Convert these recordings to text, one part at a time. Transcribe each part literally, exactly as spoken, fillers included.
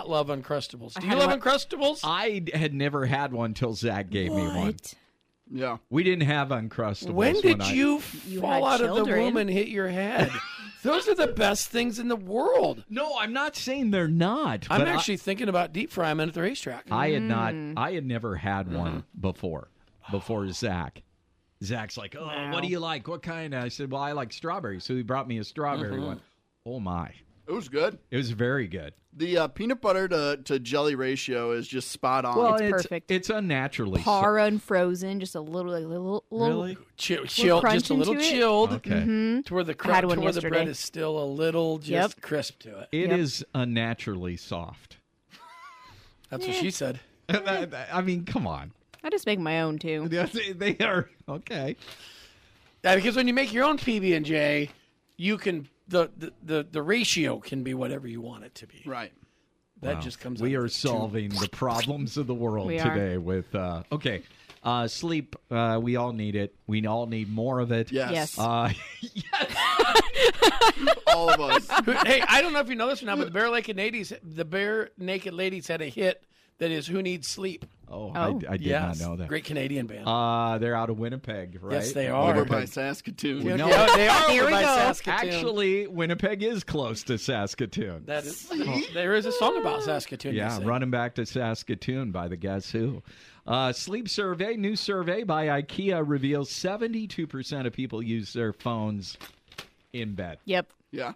not love Uncrustables. Do you love Uncrustables? I had never had one till Zach gave what? me one. Yeah. We didn't have Uncrustables. When did when you, I... You fall had out of the children. womb and hit your head? Those are the best things in the world. No, I'm not saying they're not. I'm but actually thinking about deep frying them at the racetrack. I, I had not. Mm. I had never had one before. Before Zach. Zach's like, oh, Wow. what do you like? What kind? I said, well, I like strawberry. So he brought me a strawberry one. Oh, my. It was good. It was very good. The uh, peanut butter to, to jelly ratio is just spot on. Well, It's it's perfect. It's unnaturally so- Par unfrozen, just a little, like, little, little. Really? Chill, chill, crunch just a little into it. chilled Okay. to where the, I had cr- one to where the bread yesterday. is still a little just Yep. crisp to it. It Yep. is unnaturally soft. That's what she said. I mean, come on. I just make my own too. They are okay. Yeah, because when you make your own P B and J, you can the, the, the, the ratio can be whatever you want it to be. right. That Wow. just comes. We out are of the solving the problems of the world We are. today with uh, okay. Uh, sleep. Uh, we all need it. We all need more of it. Yes. Yes. Uh, All of us. two. Hey, I don't know if you know this or not, but the Bare Naked Ladies, the Bare Naked Ladies had a hit that is "Who Needs Sleep." oh, Oh. I, I did Yes, not know that. great Canadian band. Uh, they're out of Winnipeg, right? Yes, they are. Over Winnipeg. by Saskatoon. No. Yeah, they are Here over we by go. Saskatoon. Actually, Winnipeg is close to Saskatoon. that is, there is a song about Saskatoon. Yeah, they say. running back to Saskatoon by the Guess Who. Uh, sleep survey, new survey by IKEA reveals seventy-two percent of people use their phones in bed. Yep. Yeah.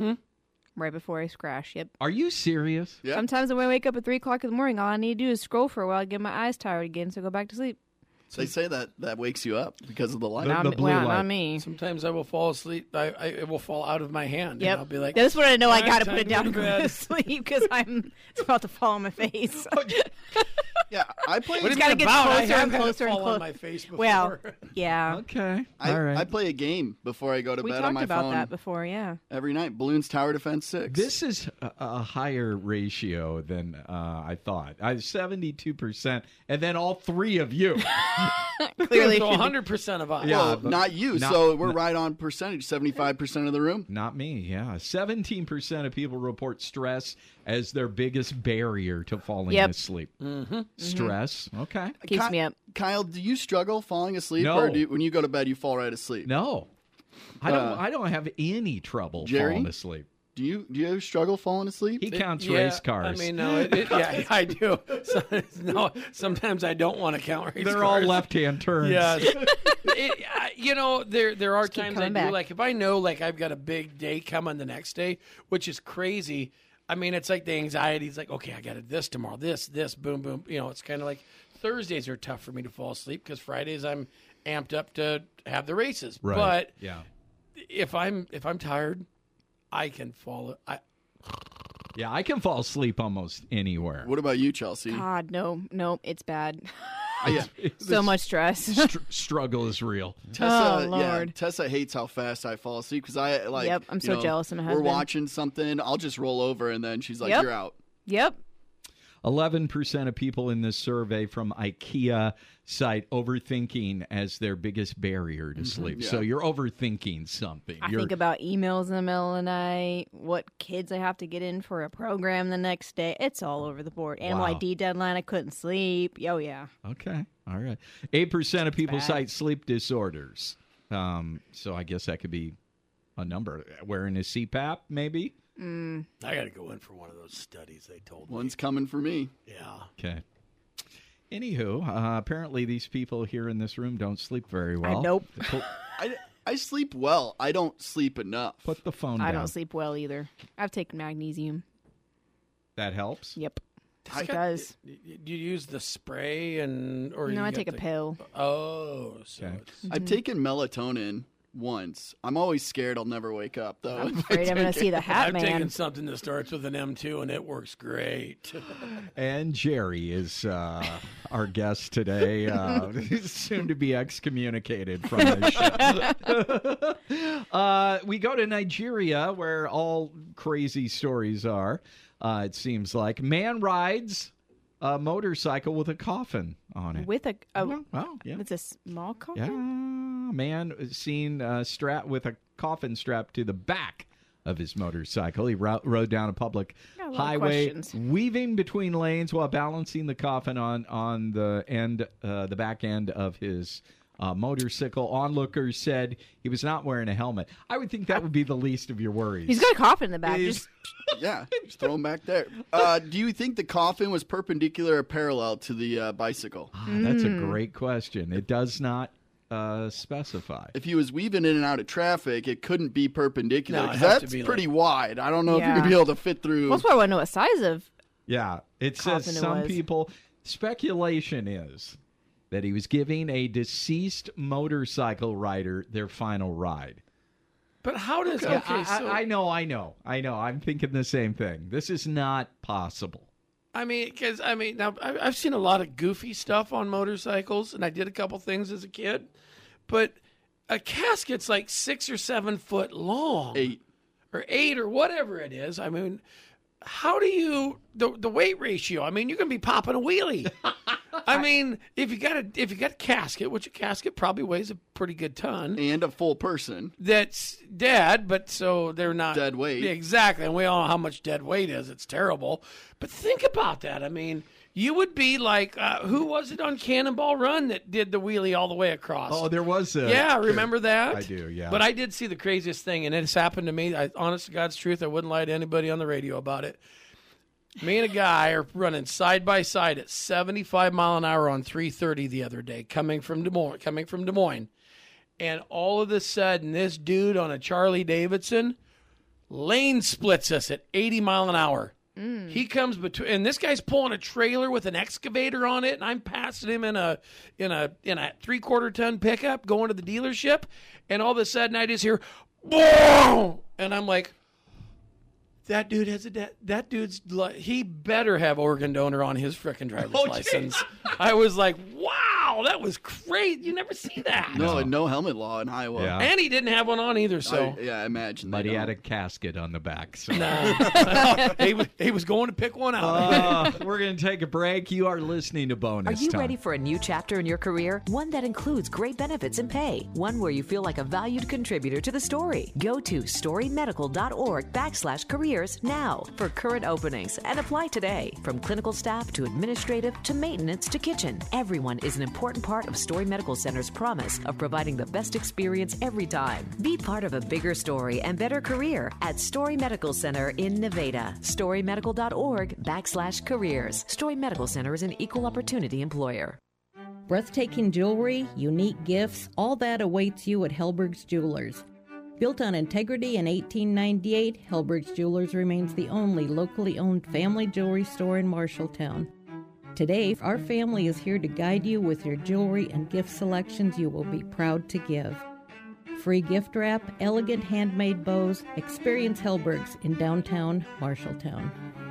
Right before I crash. Yep. Are you serious? Yeah. Sometimes when I wake up at three o'clock in the morning, all I need to do is scroll for a while, get my eyes tired again, so I go back to sleep. They say that that wakes you up because of the light. The- Not, the me- blue well, light. not me. Sometimes I will fall asleep. I, I it will fall out of my hand. Yep. And I'll be like, That's when I know I "All right, got to time put it down to and go go to to bed." sleep because I'm it's about to fall on my face. Yeah, I play. What do you gotta mean get about? I closer have and had it closer and fall on clo- my face before. Well, yeah. Okay. I, All right. I play a game before I go to We bed talked on my about phone that before, yeah. every night. Balloons Tower Defense six. This is a, a higher ratio than uh, I thought. I seventy-two percent, and then all three of you. Clearly, so should be- one hundred percent of us. Yeah, well, but not you. not- so we're right on percentage. Seventy-five percent of the room. Not me, yeah. seventeen percent of people report stress as their biggest barrier to falling Yep. asleep. Mm-hmm. Stress, okay. keeps Ky- me up. Kyle, do you struggle falling asleep, No. or do you, when you go to bed you fall right asleep? No. I don't Uh, I don't have any trouble Jerry? falling asleep. Do you do you struggle falling asleep? He counts Yeah, race cars. I mean, no, it, it, yeah, I do. So, no, sometimes I don't want to count race They're all cars. left-hand turns. Yes. It- I- you know, there there are keep times I coming do. back. Like if I know, like I've got a big day coming the next day, which is crazy. I mean, it's like the anxiety. It's like, okay, I got this tomorrow. This, this, boom, boom. You know, it's kind of like Thursdays are tough for me to fall asleep because Fridays I'm amped up to have the races. Right. But yeah. if I'm if I'm tired, I can fall. I Yeah, I can fall asleep almost anywhere. What about you, Chelsea? God, no, no, it's bad. yeah. So much stress. Str- struggle is real. Tessa, Oh, yeah, Lord. Tessa hates how fast I fall asleep because I like. Yep, I'm you so know, jealous of my We're husband. watching something. I'll just roll over and then she's like, Yep. "You're out." Yep. eleven percent of people in this survey from IKEA cite overthinking as their biggest barrier to sleep. yeah. So you're overthinking something. I You're, think about emails in the middle of the night, what kids I have to get in for a program the next day. It's all over the board. Animal Wow. I D deadline, I couldn't sleep. Oh, yeah. Okay. All right. eight percent of people bad. cite sleep disorders. Um, so I guess that could be a number. Wearing a C PAP, maybe? I got to go in for one of those studies they told me. One's coming for me. Yeah. Okay. Anywho, uh, apparently these people here in this room don't sleep very well. nope. Put, I, I sleep well. I don't sleep enough. put the phone I down. don't sleep well either. I've taken magnesium. That helps? Yep. I- It does. Do you use the spray and or No, you I get take a the- pill. Oh, so Okay. it's- I've taken melatonin once. I'm always scared I'll never wake up though. I'm afraid I'm going to see the Hat I've Man. taken something that starts with an M two and it works great. And Jerry is uh, our guest today. Uh, he's soon to be excommunicated from this show. uh, we go to Nigeria, where all crazy stories are. Uh, it seems like man rides a motorcycle with a coffin on it. With a, a Well, well, yeah, it's a small coffin? yeah. Man seen uh, strapped with a coffin strapped to the back of his motorcycle. He ro- rode down a public Got a lot of highway, questions. weaving between lanes while balancing the coffin on on the end, uh, the back end of his uh, motorcycle. Onlookers said he was not wearing a helmet. I would think that would be the least of your worries. He's got a coffin in the back. He's- Just Yeah, just throw him back there. Uh, do you think the coffin was perpendicular or parallel to the uh, bicycle? Ah, that's Mm. a great question. It does not uh, specify. If he was weaving in and out of traffic, it couldn't be perpendicular. No, it 'cause has to that's be pretty like- wide. I don't know if Yeah. you're gonna be able to fit through. that's why I want to know what size of. Yeah, it says Coffin it some was. people. Speculation is that he was giving a deceased motorcycle rider their final ride. But how does Yeah, okay? I, so I, I know, I know, I know. I'm thinking the same thing. This is not possible. I mean, because I mean, now I- I've seen a lot of goofy stuff on motorcycles, and I did a couple things as a kid. But a casket's like six or seven foot long, Eight. or eight, or whatever it is. I mean, how do you the the weight ratio? I mean, you're gonna be popping a wheelie. I mean, if you got a if you got a casket, which a casket probably weighs a pretty good ton, And a full person. that's dead, but so they're not Dead weight. Yeah, exactly, and we all know how much dead weight is. It's terrible. But think about that. I mean, you would be like, uh, who was it on Cannonball Run that did the wheelie all the way across? Oh, there was a yeah, remember that? I do, yeah. But I did see the craziest thing, and it's happened to me. I, honest to God's truth, I wouldn't lie to anybody on the radio about it. Me and a guy are running side by side at seventy-five mile an hour on three thirty the other day, coming from Des Moines. Coming from Des Moines, and all of a sudden, this dude on a Charlie Davidson lane splits us at eighty mile an hour. He comes between, and this guy's pulling a trailer with an excavator on it, and I'm passing him in a in a in a three quarter ton pickup going to the dealership, and all of a sudden I just hear, boom, and I'm like, that dude has a de- that dude's li- he better have organ donor on his frickin' driver's Oh, license. I was like, wow, that was great. You never see that. No, and no helmet law in Iowa. Yeah. And he didn't have one on either, so. I, yeah, I imagine. But they he had a don't. casket on the back. So. he, was, he was going to pick one out. Uh, we're going to take a break. You are listening to Bonus Are you Time. ready for a new chapter in your career? One that includes great benefits and pay. One where you feel like a valued contributor to the story. Go to storymedical.org backslash careers now for current openings and apply today. From clinical staff to administrative to maintenance to kitchen, everyone is an important part of Story Medical Center's promise of providing the best experience every time. Be part of a bigger story and better career at Story Medical Center in Nevada. storymedical.org backslash careers. Story Medical Center is an equal opportunity employer. Breathtaking jewelry, unique gifts, all that awaits you at Hellberg's Jewelers. Built on integrity in eighteen ninety-eight, Hellberg's Jewelers remains the only locally owned family jewelry store in Marshalltown. Today, our family is here to guide you with your jewelry and gift selections you will be proud to give. Free gift wrap, elegant handmade bows, experience Hellberg's in downtown Marshalltown.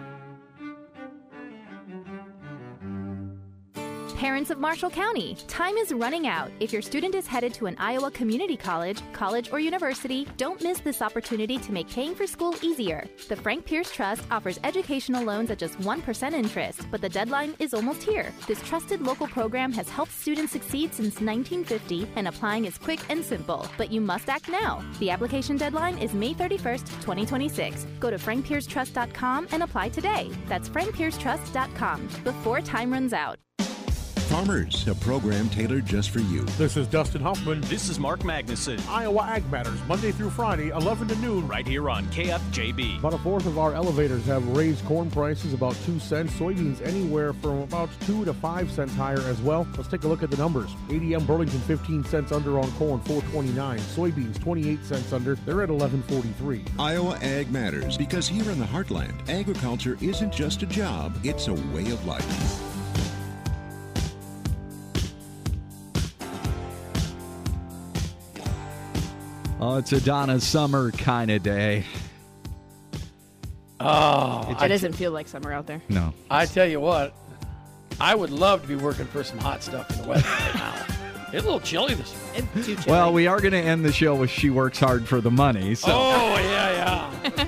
Parents of Marshall County, time is running out. If your student is headed to an Iowa community college, college, or university, don't miss this opportunity to make paying for school easier. The Frank Pierce Trust offers educational loans at just one percent interest, but the deadline is almost here. This trusted local program has helped students succeed since nineteen fifty, and applying is quick and simple. But you must act now. The application deadline is May thirty-first, twenty twenty-six. Go to frank pierce trust dot com and apply today. That's frank pierce trust dot com before time runs out. Farmers, a program tailored just for you. This is Dustin Huffman. This is Mark Magnuson. Iowa Ag Matters, Monday through Friday, eleven to noon. Right here on K F J B. About a fourth of our elevators have raised corn prices about two cents. Soybeans anywhere from about two to five cents higher as well. Let's take a look at the numbers. A D M Burlington fifteen cents under on corn, four twenty-nine. Soybeans twenty-eight cents under. They're at eleven forty-three. Iowa Ag Matters, because here in the heartland, agriculture isn't just a job, it's a way of life. Oh, it's a Donna Summer kind of day. Oh, It doesn't feel like summer out there. No. I tell you what, I would love to be working for some hot stuff in the weather right now. It's a little chilly this morning. It's too chilly. Well, we are going to end the show with She Works Hard for the Money. So, Oh, yeah, yeah.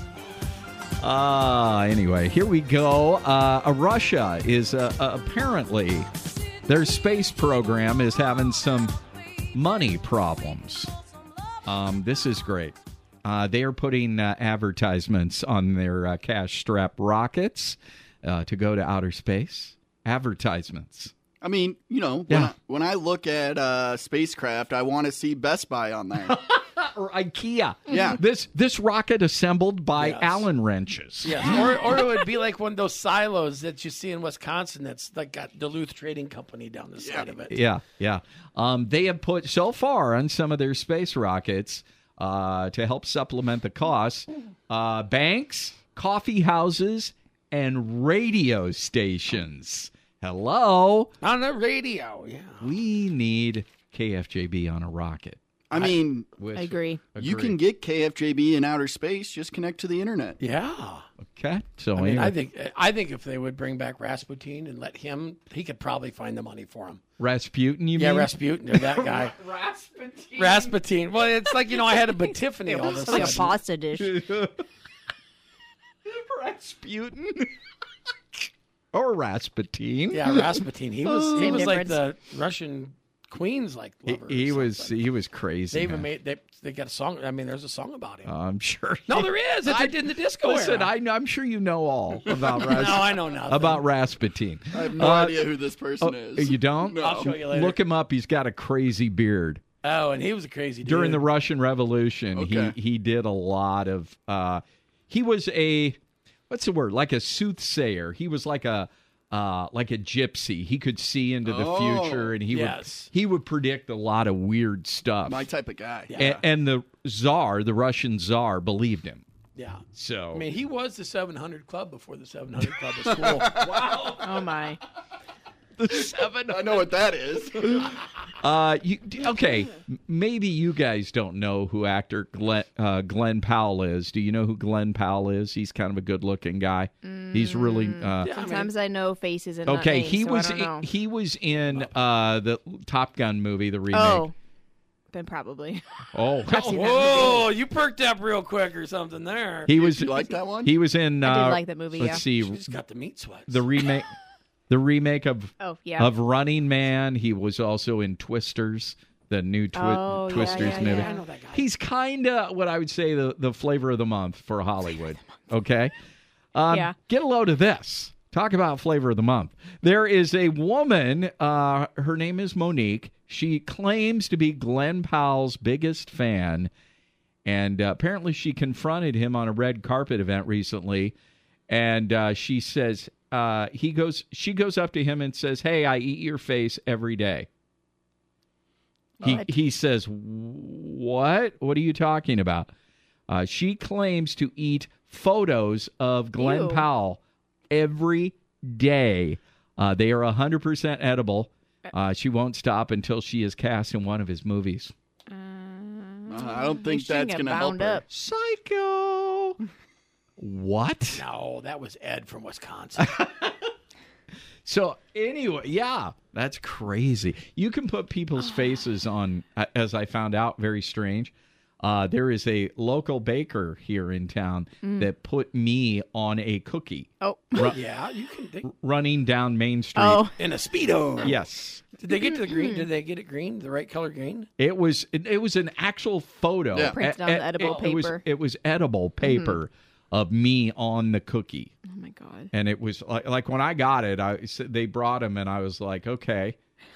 uh, anyway, here we go. Uh, uh, Russia is uh, uh, apparently, their space program is having some money problems. Um, this is great. Uh, they are putting uh, advertisements on their uh, cash-strapped rockets uh, to go to outer space. Advertisements. I mean, you know, when, Yeah. I, when I look at uh, spacecraft, I want to see Best Buy on there. Or IKEA. Yeah. This this rocket assembled by Yes. Allen wrenches. Yes. or, or it would be like one of those silos that you see in Wisconsin that's like got Duluth Trading Company down the side of it. Yeah, yeah. Um, they have put so far on some of their space rockets uh, to help supplement the costs. Uh, banks, coffee houses, and radio stations. Hello, On the radio, yeah. we need K F J B on a rocket. I mean, Which- I agree. you agree. can get K F J B in outer space. Just connect to the internet. Yeah. Okay, so I mean, anyway, I think I think if they would bring back Rasputin and let him, he could probably find the money for him. Rasputin, you Yeah, mean? Rasputin, or that guy. Rasputin. Rasputin. Well, it's like, you know, I had a Epiphany all of a It's like a sudden. pasta dish. Rasputin. Or Rasputin. Yeah, Rasputin. He was he Same was like difference. the Russian queen's like He, lover. or he was something. he was crazy. They even man. made they they got a song. I mean, there's a song about him. I'm sure. no, there is. That I- they did in the disco Listen, era. I know, I'm sure you know all about no, Ras- I know nothing. about Rasputin. I have no Uh, idea who this person Oh, is. you don't? No. I'll show you later. Look him up. He's got a crazy beard. Oh, and he was a crazy dude. During the Russian Revolution, Okay. he he did a lot of. Uh, he was a what's the word? Like a soothsayer. He was like a. Uh, like a gypsy, he could see into the Oh, future, and he yes. would he would predict a lot of weird stuff. My type of guy. and, and the czar, the Russian czar, believed him. Yeah. So I mean, he was the seven hundred Club before the seven hundred Club was cool. Wow. Oh my. the seven. I know what that is. Uh, you okay? m- Maybe you guys don't know who actor Glenn, uh, Glenn Powell is. Do you know who Glenn Powell is? He's kind of a good-looking guy. He's really. Uh, Yeah, I mean, Sometimes I know faces and not okay, names, he so was I don't know. in, he was in uh, the Top Gun movie, the remake. Oh, then probably. Oh, I've seen that Whoa, you perked up real quick or something there. he was. You like that one? He was in. Uh, I did like that movie, Let's yeah. see, She just got the meat sweats. the remake. The remake of Oh yeah. of Running Man. He was also in Twisters, the new twi- Oh, yeah, Twisters yeah, movie. yeah. I know that guy. He's kind of what I would say the, the flavor of the month for Hollywood. Okay? Um, Yeah. Get a load of this. Talk about flavor of the month. There is a woman, uh, her name is Monique. She claims to be Glenn Powell's biggest fan. And uh, apparently she confronted him on a red carpet event recently. And uh, she says, uh, he goes, she goes up to him and says, "Hey, I eat your face every day." He, What? he says, "What? What are you talking about?" Uh, she claims to eat photos of Glenn Ew. Powell every day. Uh, they are one hundred percent edible. Uh, she won't stop until she is cast in one of his movies. Uh, I don't think She can that's get going to help bound her. up. Psycho. What? No, that was Ed from Wisconsin. So anyway, yeah, that's crazy. You can put people's faces on, uh, as I found out, very strange. Uh, there is a local baker here in town that put me on a cookie Oh. ru- yeah, you can. They, running down Main Street. Oh. in a Speedo. Yes. Did they get to the green? Did they get it green? The right color green? It was it, it was an actual photo. Yeah. Printed A- on a- edible it, it was paper. it was edible paper of me on the cookie. Oh my god. And it was like, like when I got it, I said- they brought them, and I was like, okay,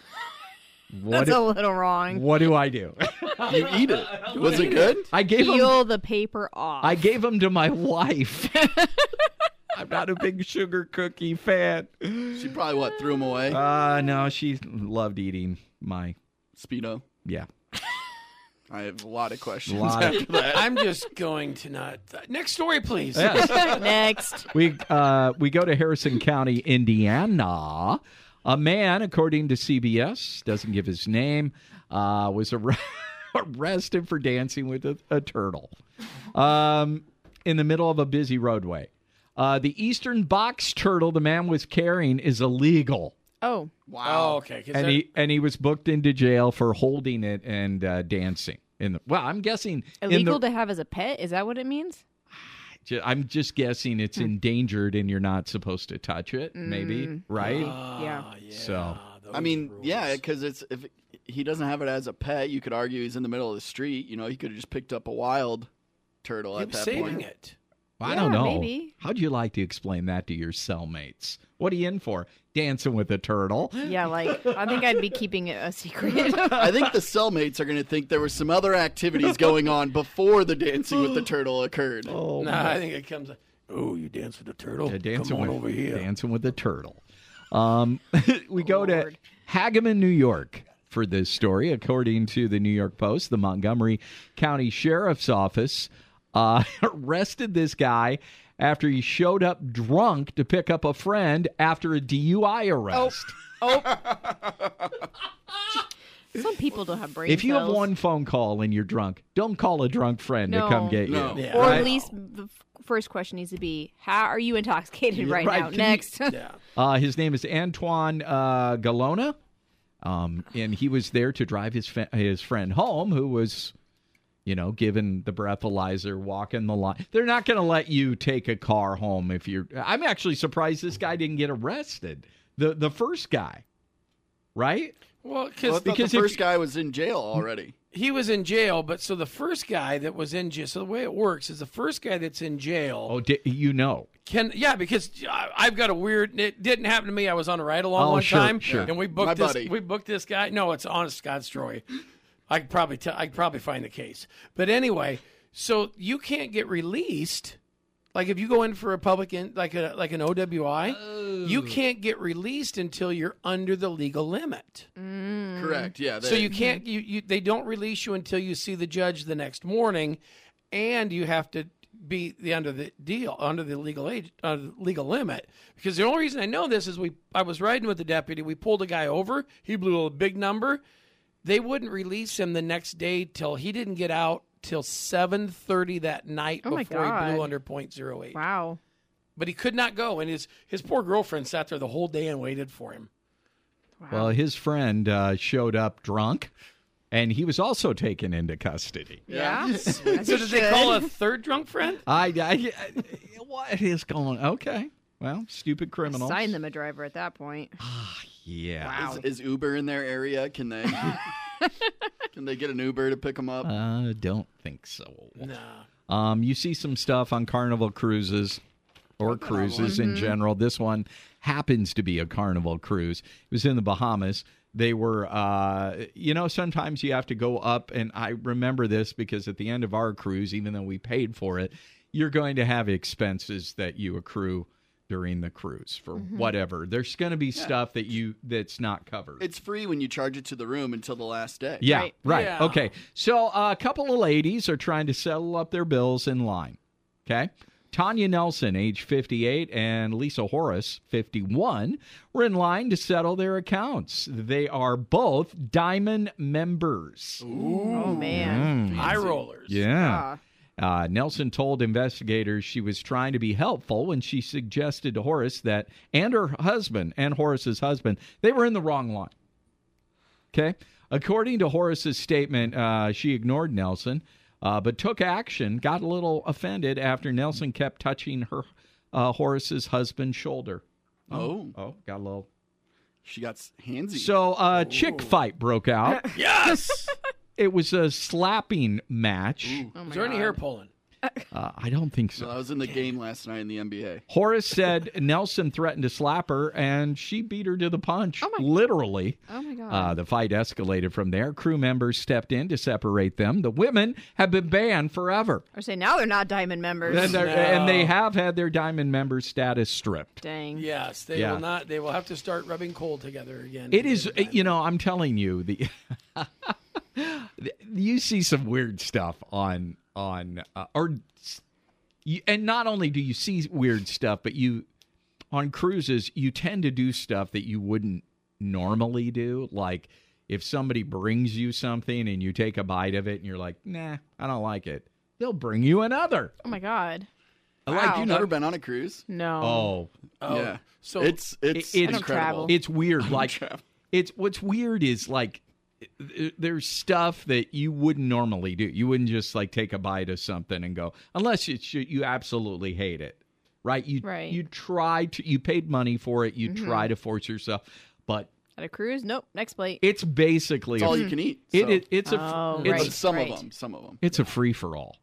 what That's do, a little wrong. what do I do? You eat it. Was it good? I gave them Peel the paper off. I gave them to my wife. I'm not a big sugar cookie fan. She probably, what, threw them away? Uh no, she loved eating my Speedo. yeah. I have a lot of questions Lot of- after that. I'm just going to not. Next story, please. Yes. Next. We uh, we go to Harrison County, Indiana. A man, according to C B S, doesn't give his name, uh, was ar- arrested for dancing with a, a turtle um, in the middle of a busy roadway. Uh, the eastern box turtle the man was carrying is illegal, Oh. Oh, okay. 'cause and they're- he and he was booked into jail for holding it and uh, dancing. In the, well, I'm guessing in Illegal the, to have as a pet? Is that what it means? Ju- I'm just guessing it's endangered and you're not supposed to touch it, maybe, right? Ah, Yeah. So- those I mean, rules. yeah, because it's if he doesn't have it as a pet, you could argue he's in the middle of the street. You know, he could have just picked up a wild turtle He at was that saving point. it. I Yeah, don't know. maybe. How'd you like to explain that to your cellmates? What are you in for? Dancing with a turtle? Yeah, like I think I'd be keeping it a secret. I think the cellmates are going to think there were some other activities going on before the dancing with the turtle occurred. Oh, No, I think it comes. Oh, you dance with the turtle? Yeah, dancing Come on with, over here. Dancing with the turtle. Um, we go to Lord. Hageman, New York for this story. According to the New York Post, the Montgomery County Sheriff's Office uh, arrested this guy after he showed up drunk to pick up a friend after a D U I arrest. Oh. Some people don't have brain If you have cells. one phone call and you're drunk, don't call a drunk friend No. to come get No. you. Yeah. Or Right? at least the f- first question needs to be, how are you intoxicated Yeah, right, right. now? Can you- Next. Yeah. Uh, his name is Antoine uh, Galona, um, and he was there to drive his fa- his friend home, who was, you know, given the breathalyzer, walking the line. They're not going to let you take a car home if you're. I'm actually surprised this guy didn't get arrested. The the first guy, right? Well, Well, I because thought because the if first you- guy was in jail already. he was in jail, but so the first guy that was in jail. So the way it works is the first guy that's in jail Oh, di- you know. can yeah because I- I've got a weird. It didn't happen to me. I was on a ride along Oh, one sure, time, sure. and we My booked this. buddy. We booked this guy. No, it's an honest God story. I could probably tell. I could probably find the case. But anyway, so you can't get released. Like if you go in for a public in, like a like an O W I, you can't get released until you're under the legal limit. Correct. Yeah. So they- you can't you, you they don't release you until you see the judge the next morning, and you have to be the under the deal under the legal age uh, legal limit. Because the only reason I know this is we I was riding with the deputy. We pulled a guy over. He blew a big number. They wouldn't release him the next day till he didn't get out till seven thirty that night Oh my before he blew God. under point zero eight. Wow. But he could not go, and his his poor girlfriend sat there the whole day and waited for him. Well, his friend uh, showed up drunk, and he was also taken into custody. Yeah. As So you did they should. call a third drunk friend? I, I, I what is going? Okay, well, stupid criminals. Assign them a driver at that point. Yeah. Wow. Is, is Uber in their area? Can they? Can they get an Uber to pick them up? Uh, don't think so. No. Um, you see some stuff on Carnival cruises or cruises in general. This one happens to be a Carnival cruise. It was in the Bahamas. They were, uh, you know, sometimes you have to go up, and I remember this because at the end of our cruise, even though we paid for it, you're going to have expenses that you accrue during the cruise for whatever. There's going to be stuff that you that's not covered. It's free when you charge it to the room until the last day. Yeah, right. Right. Yeah. Okay. So uh, a couple of ladies are trying to settle up their bills in line. Okay. Tanya Nelson, age fifty-eight, and Lisa Horace, fifty-one, were in line to settle their accounts. They are both Diamond members. Oh, man. Eye rollers. Yeah. Uh, Nelson told investigators she was trying to be helpful when she suggested to Horace that, and her husband, and Horace's husband, they were in the wrong line. Okay? According to Horace's statement, uh, she ignored Nelson, uh, but took action, got a little offended after Nelson kept touching her uh, Horace's husband's shoulder. Oh. Oh, got a little. She got s- handsy. So a chick fight broke out. Yes. It was a slapping match. Oh my Is there any God. hair pulling? Uh, I don't think so. I was in the game last night in the N B A. Horace said Nelson threatened to slap her, and she beat her to the punch, Oh, my- literally. Oh, my God. Uh, the fight escalated from there. Crew members stepped in to separate them. The women have been banned forever, I say now they're not diamond members. and, they're- No. and they have had their diamond member status stripped. Dang. Yes, they Yeah. will not. They will have to start rubbing coal together again. It is, you know, I'm telling you, the you see some weird stuff on on uh, or you, and not only do you see weird stuff, but you on cruises you tend to do stuff that you wouldn't normally do. Like if somebody brings you something and you take a bite of it and you're like, nah, I don't like it, they'll bring you another. Oh, my God. Like Wow. you You've know, never been on a cruise? No. oh, Oh, Yeah. So it's it's It- it's- I don't incredible. travel. it's weird. Like travel. it's what's weird is like th- there's stuff that you wouldn't normally do. You wouldn't just like take a bite of something and go, unless it's, you you absolutely hate it, right? You Right. you try to you paid money for it. You Mm-hmm. try to force yourself, but At a cruise? Nope. Next plate. it's basically It's a, all you can eat. it, so- it it's a Oh, it's right. But some right. of them. Some of them. it's a free for all.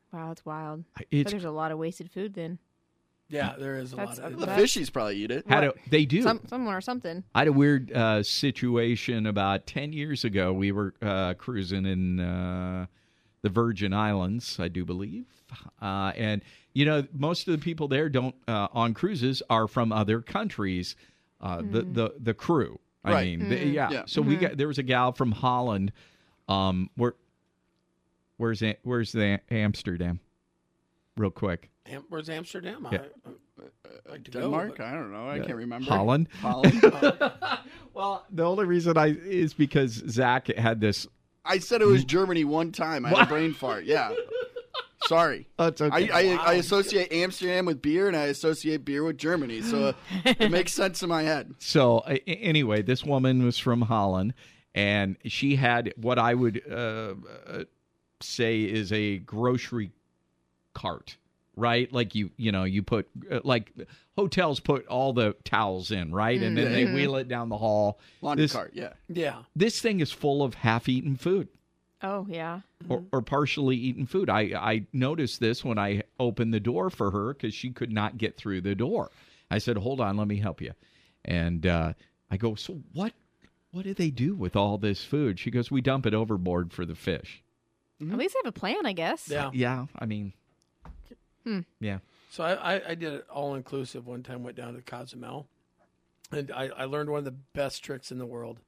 Wow, that's wild. It's- but there's a lot of wasted food then. Yeah, there is a That's- lot of The That's- fishies probably eat it. Had a, they do. Some, someone or something. I had a weird uh, situation about ten years ago. We were uh, cruising in uh, the Virgin Islands, I do believe. Uh, and, you know, most of the people there don't uh, on cruises are from other countries, uh, mm. the, the the crew. I Right. mean, the, Mm. yeah. Yeah. So Mm-hmm. we got there was a gal from Holland. Um, where, where's Am- where's the Amsterdam? Real quick. Am- Where's Amsterdam? Yeah. I, I like to go, Denmark? but- I don't know. I can't remember. Holland. Holland. Well, the only reason I is because Zach had this. I said it was Germany one time. I had a brain fart. Yeah. Sorry. That's okay. I, I, I associate Amsterdam with beer, and I associate beer with Germany, so it makes sense in my head. So uh, anyway, this woman was from Holland, and she had what I would uh, uh, say is a grocery cart, right? Like you, you know, you put uh, like hotels put all the towels in, right, and then they wheel it down the hall. Laundry this, cart, yeah. Yeah. This thing is full of half-eaten food. Oh, yeah. Or, or partially eaten food. I, I noticed this when I opened the door for her because she could not get through the door. I said, hold on, let me help you. And uh, I go, so what What do they do with all this food? She goes, we dump it overboard for the fish. At least they have a plan, I guess. Yeah. Yeah, I mean, Hmm. yeah. So I, I, I did it all inclusive one time, went down to Cozumel, and I, I learned one of the best tricks in the world.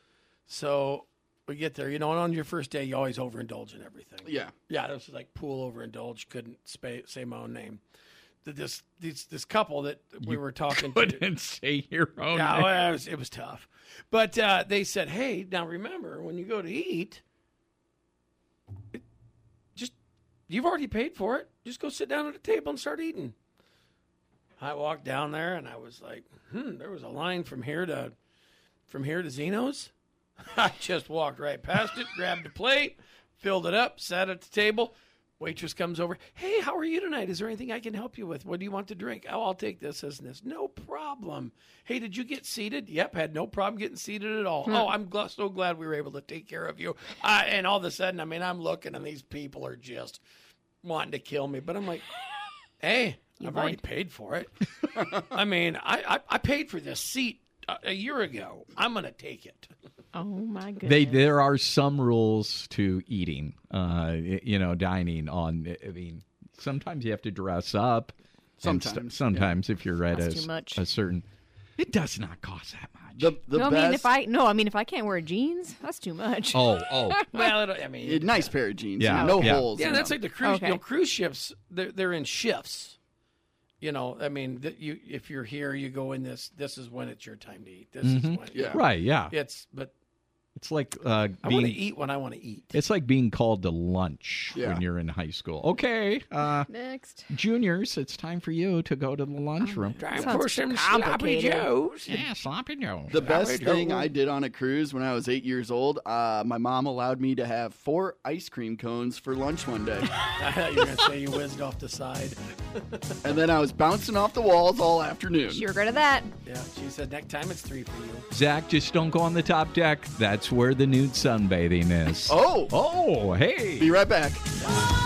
So we get there, you know, and on your first day, you always overindulge in everything. Yeah. Yeah, this was like pool overindulge, couldn't say, say my own name. The- This this this couple that we were talking to. Couldn't say your own Yeah, name. well, it was, it was tough. But uh, they said, hey, now remember, when you go to eat, it, just, you've already paid for it. Just go sit down at a table and start eating. I walked down there and I was like, hmm, there was a line from here to, from here to Zeno's. I just walked right past it, grabbed a plate, filled it up, sat at the table. Waitress comes over. Hey, how are you tonight? Is there anything I can help you with? What do you want to drink? Oh, I'll take this, this, and this. No problem. Hey, did you get seated? Yep, had no problem getting seated at all. Oh, I'm gl- so glad we were able to take care of you. Uh, and all of a sudden, I mean, I'm looking, and these people are just wanting to kill me. But I'm like, hey, I've already paid for it. I mean, I, I, I paid for this seat a, a year ago. I'm going to take it. Oh, my goodness. They there are some rules to eating, uh, you know, dining on. I mean, sometimes you have to dress up. and Sometimes, st- sometimes if you're at That's a, too much. a certain, it does not cost that much. The the no, I best, mean, if I no, I mean, if I can't wear jeans, that's too much. oh, oh, Well, it, I mean, a nice pair of jeans. Yeah. Yeah. No Yeah. holes. yeah, in that's them. like the cruise. Okay. You know, cruise ships. They're they're in shifts. You know, I mean, that you if you're here, you go in this. This is when it's your time to eat. This is when. Yeah. right, yeah. It's but It's like uh, I want to being. eat when I want to eat. It's like being called to lunch Yeah. when you're in high school. Okay, uh, Next. juniors, it's time for you to go to the lunchroom. Time Sounds for some sloppy complicated. joes. Yeah, sloppy Joe. The best Joe. thing I did on a cruise when I was eight years old, uh, my mom allowed me to have four ice cream cones for lunch one day. I thought you were gonna say you whizzed off the side. And then I was bouncing off the walls all afternoon. She regretted that. Yeah, she said next time it's three for you. Zach, just don't go on the top deck. That's where the nude sunbathing is. Oh, Oh, hey. be right back.